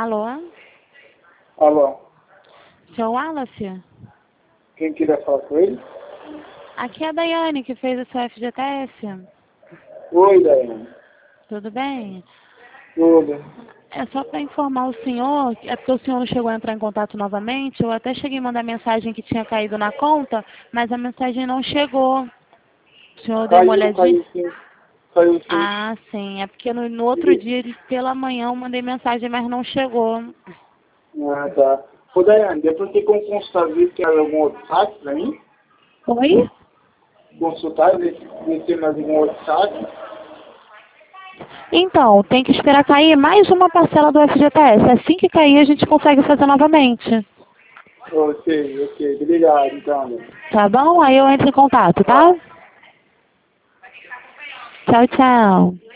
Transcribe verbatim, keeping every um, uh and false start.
Alô? Alô, Seu Wallace? quem queria falar com ele? Aqui é a Daiane, que fez o seu F G T S. Oi, Daiane. Tudo bem? Tudo. É só para informar o senhor, é porque o senhor não chegou a entrar em contato novamente. Eu até cheguei a mandar mensagem que tinha caído na conta, mas a mensagem não chegou. O senhor deu uma Caiu, olhadinha? caiu sim. Caiu sim. Ah, sim. É porque no, no outro dia, pela manhã, eu mandei mensagem, mas não chegou. Ah, tá. Ô, Daiane, depois tem como consultar ver se tem algum outro site pra mim? Oi? Consultar, ver se ver se tem mais algum outro site? Então, tem que esperar cair mais uma parcela do F G T S. Assim que cair, a gente consegue fazer novamente. Ok, ok. Obrigado, então. Tá bom? Aí eu entro em contato, tá? Tá. Tchau, tchau.